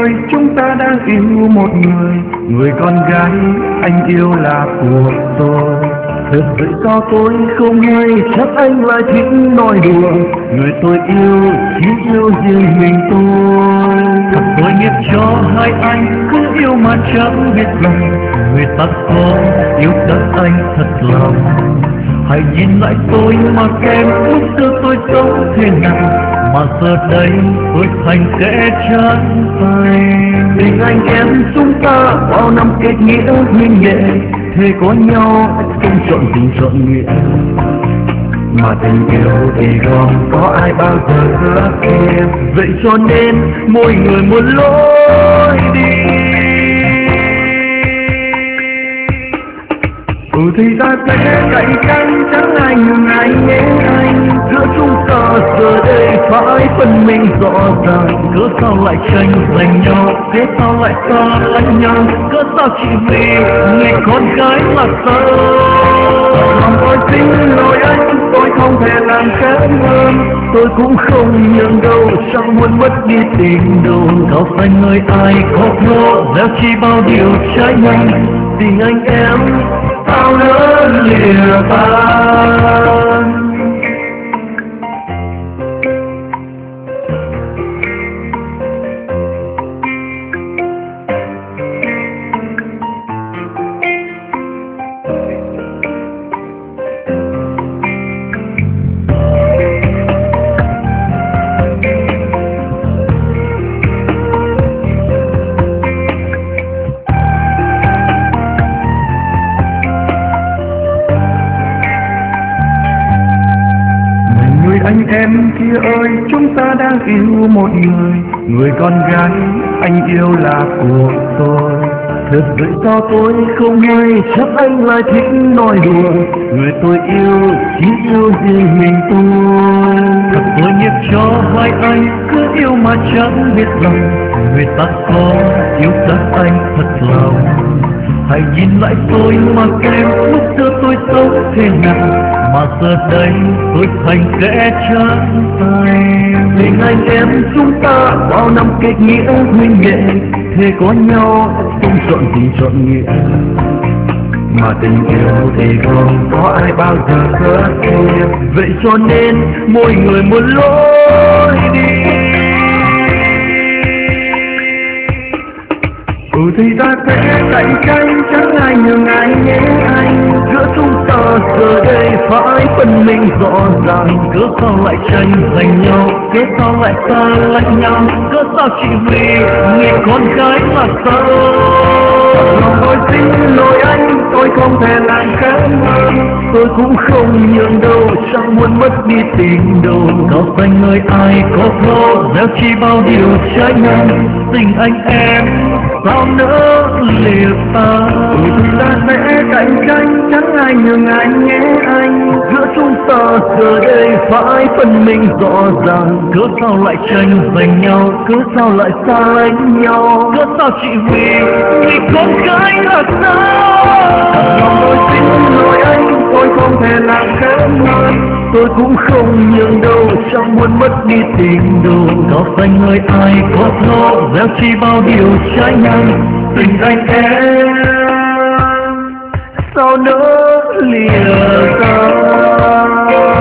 ơi, chúng ta đang yêu một người. Người con gái anh yêu là của tôi. Thật vậy sao tôi không hay, chắc anh lại thích nói đùa. Người tôi yêu chỉ yêu riêng mình tôi. Thật tội nghiệp cho hai anh cứ yêu mà chẳng biết lòng. Người ta có yêu đất anh thật lòng. Hãy nhìn lại tôi mà xem lúc xưa tôi sống thế nào, mà giờ đây tôi thành kẻ trắng tay. Tình anh em chúng ta bao năm kết nghĩa huynh đệ, thế có nhau không chọn tình chọn nghĩa. Mà tình yêu thì không có ai bao giờ hứa em. Vậy cho nên mỗi người một lối đi. Thì ta sẽ cạnh tranh chẳng ai nhường ai nhé anh. Giữa chúng ta giờ đây phải phân minh rõ ràng. Cớ sao lại tranh giành nhau, thế sao lại xa lánh nhau. Cớ sao chỉ vì người con gái là sao. Lòng tôi xin lỗi anh, tôi không thể làm kém hơn. Tôi cũng không nhường đâu, chẳng muốn mất đi tình đâu. Cao xanh nơi ai có nó, gieo chi bao điều trái ngang. Tình anh em sao nỡ lìa tan. Anh em kia ơi, chúng ta đang yêu một người. Người con gái anh yêu là của tôi. Thật vậy sao tôi không hay, chắc anh lại thích nói đùa. Người tôi yêu chỉ yêu riêng mình tôi. Thật tội nghiệp cho hai anh cứ yêu mà chẳng biết lòng. Người ta có yêu đất anh thật lòng. Hãy nhìn lại tôi mà xem lúc xưa tôi sống thế nào, mà giờ đây tôi thành kẻ trắng tay. Tình anh em chúng ta bao năm kết nghĩa huynh đệ, thế có nhau không chọn tình chọn nghĩa. Mà tình yêu thì không có ai bao giờ hứa em. Vậy cho nên mỗi người một lối đi. Thì ta sẽ cạnh tranh chẳng ai nhường ai nhé anh. Giữa chúng ta giờ đây phải phân minh rõ ràng. Cớ sao lại tranh giành nhau, cớ sao lại xa lánh nhau. Cớ sao chỉ vì người con gái là sao. Lòng tôi xin lỗi anh, tôi không thể làm kém hơn. Tôi cũng không nhường đâu, chẳng muốn mất đi tình đâu. Cao xanh nơi ai có nó, gieo chi bao điều trái ngang. Tình anh em sao nỡ lìa tan. Thì ta sẽ cạnh tranh chẳng ai nhường ai nhé anh. Giữa chúng ta giờ đây phải phân minh rõ ràng. Cớ sao lại tranh giành nhau, cớ sao lại xa lánh nhau. Cớ sao chỉ vì người con gái là sao. Lòng tôi xin lỗi anh, tôi không thể làm kém hơn. Tôi cũng không nhường đâu, chẳng muốn mất đi tình đâu. Cao xanh nơi ai có nó, gieo chi bao điều trái ngang. Tình anh em sao nỡ lìa xa.